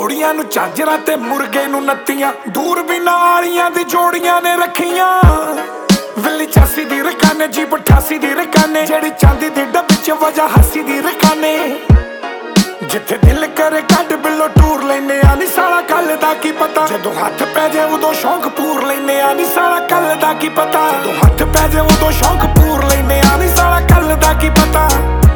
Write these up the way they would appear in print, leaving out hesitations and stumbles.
ਘੋੜੀਆਂ ਨੂੰ ਝਾਂਜਰਾਂ ਤੇ ਮੁਰਗੇ ਨੂੰ ਨੱਤੀਆਂ, ਦੂਰਬੀਨਾਂ ਵਾਲੀਆਂ ਦੀ ਜੋੜੀਆਂ ਨੇ ਰੱਖੀਆਂ। ਵਿੱਲੀ 86 ਦੀ ਰਕਾਨੇ, ਜੀਪ 88 ਦੀ ਰਕਾਨੇ, ਜਿਹੜੀ ਚਾਂਦੀ ਦੀ ਡੱਬੀ ਚ ਵਜਾ ਹਾਸੀ ਦੀ ਰਕਾਨੇ। ਜਿੱਥੇ ਦਿਲ ਕਰੇ ਕੱਢ ਬਿੱਲੋ ਟੂਰ ਲੈਨੇ ਆ, ਨੀ ਸਾਲਾ ਕੱਲ ਦਾ ਕੀ ਪਤਾ, ਜਦੋਂ ਹੱਥ ਪੈ ਜੇ ਉਦੋਂ ਸ਼ੌਂਕ ਪੂਰ ਲੈਨੇ ਆ, ਨੀ ਸਾਲਾ ਕੱਲ ਦਾ ਕੀ ਪਤਾ, ਜਦੋਂ ਹੱਥ ਪੈ ਜੇ ਉਦੋਂ ਸ਼ੌਂਕ ਪੂਰ ਲੈਨੇ ਆ, ਨੀ ਸਾਲਾ ਕੱਲ ਦਾ ਕੀ ਪਤਾ।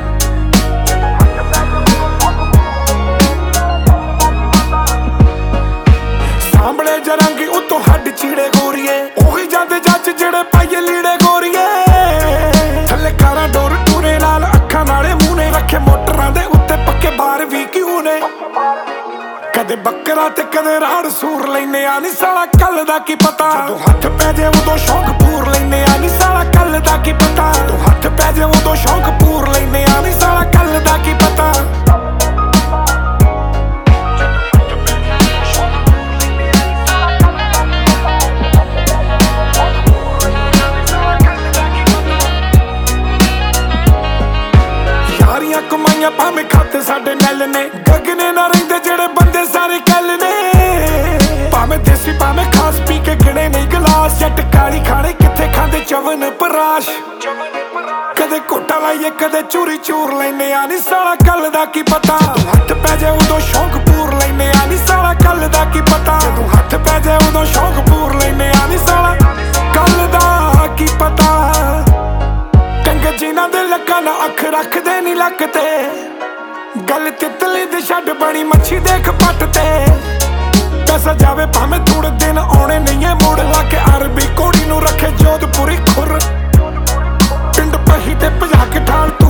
ਸਾਹਮਣੇ ਜਰੰਗੀ ਉਤੋਂ ਹੱਡ ਚੀੜੇ ਗੋਰੀਏ, ਉਹੀ ਜਾਂਦੇ ਜੱਜ ਜਿਹੜੇ ਪਾਈਏ ਲੀੜੇ ਗੋਰੀਏ। ਥੱਲੇ ਕਾਰਾਂ ਡੋਰ ਟੂਰੇ ਨਾਲ ਅੱਖਾਂ ਨਾਲੇ ਮੂੰਹ ਨੇ, ਰੱਖੇ ਮੋਟਰਾਂ ਦੇ ਉੱਤੇ ਪੱਕੇ ਬਾਰ ਵੀ ਕਿਉਂ ਨੇ। ਕਦੇ ਬੱਕਰਾ ਤੇ ਕਦੇ ਰਾੜ ਸੂਰ ਲੈਨੇ ਆ, ਨੀ ਸਾਲਾ ਕੱਲ ਦਾ ਕੀ ਪਤਾ, ਜਦੋਂ ਹੱਥ ਪੈ ਜੇ ਉਦੋਂ ਸ਼ੌਂਕ ਪੂਰ ਲੈਨੇ ਆ, ਨੀ ਸਾਲਾ ਕੱਲ ਦਾ ਕੀ ਪਤਾ, ਜਦੋਂ ਹੱਥ ਪੈ ਜੇ ਉਦੋਂ ਸ਼ੌਂਕ ਪੂਰ ਲੈਨੇ ਆ, ਨੀ ਸਾਲਾ ਕੱਲ ਦਾ ਕੀ ਪਤਾ। ਯਾਰੀਆਂ ਕਮਾਈਆਂ ਭਾਵੇਂ ਖਾਤੇ ਸਾਡੇ ਨੈਲ ਨੇ, ਗਗਨੇ ਨਾ ਰਹਿੰਦੇ ਜਿਹੜੇ ਬੰਦੇ ਸਾਰੇ ਕੱਲ ਨੇ। ਭਾਵੇਂ ਦੇਸੀ ਭਾਵੇਂ ਖਾਸ ਪੀ ਕੇ ਗਿਣੇ ਨਹੀਂ ਗਲਾਸ, ਜੱਟ ਕਾਲੀ ਖਾਣੇ ਕਿੱਥੇ ਖਾਂਦੇ ਚਵਨ ਪਰਾਸ਼। ਕਦੇ ਘੋਟਾ ਲਾਈਏ ਕਦੇ ਚੂਰੀ ਚੂਰ ਲੈਨੇ ਆ, ਨੀ ਸਾਲਾ ਕੱਲ ਦਾ ਕੀ ਪਤਾ, ਜਦੋਂ ਹੱਥ ਪੈ ਜੇ ਉਦੋਂ ਸ਼ੌਂਕ ਪੂਰ ਲੈਨੇ ਆ, ਨੀ ਸਾਲਾ ਕੱਲ ਦਾ ਕੀ ਪਤਾ, ਜਦੋਂ ਹੱਥ ਪੈ ਜੇ ਉਦੋਂ ਸ਼ੌਂਕ ਪੂਰ ਲੈਨੇ ਆ, ਨੀ ਸਾਲਾ ਕੱਲ ਦਾ ਕੀ ਪਤਾ। ਕੰਗ ਜਿਨ੍ਹਾਂ ਦੇ ਲੱਕਾਂ ਨਾ ਅੱਖ ਰੱਖਦੇ ਨੀ ਲੱਕ ਤੇ, ਗੱਲ ਤਿੱਤਲੀ ਦੀ ਛੱਡ ਬਣੀ ਮੱਛੀ ਦੇਖ ਪੱਟ ਤੇ। ਪੈਸਾ ਜਾਵੇ ਭਾਵੇਂ ਥੋੜੇ ਦਿਨ ਆਉਣੇ ਨਹੀਂ ਏ ਮੁੜ, ਲਾ ਕੇ ਅਰਬੀ ਘੋੜੀ ਨੂੰ ਰੱਖੇ ਜੋਧਪੁਰੀ ਖੁਰ। ਪਿੰਡ ਪਹੀ ਤੇ ਭਜਾ ਕੇ ਠਾਲ